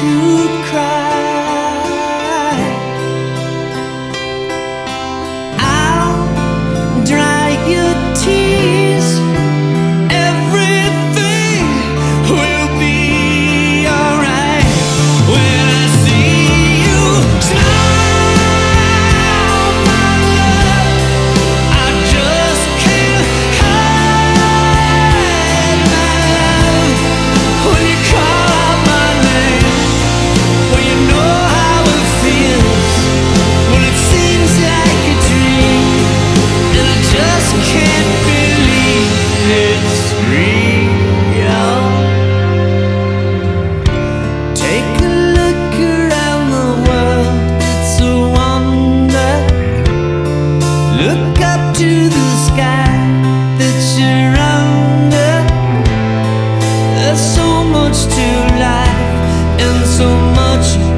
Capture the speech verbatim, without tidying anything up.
to cry. I'll dry your tears. Everything will be alright when I see you smile, my love. I just can't hide my love when you call out my name. Well, you know how it feels when it seems like a dream, and I just can't believe it's real. Take a look around the world, it's a wonder. Look up to the sky that you're under. There's so much to life and so much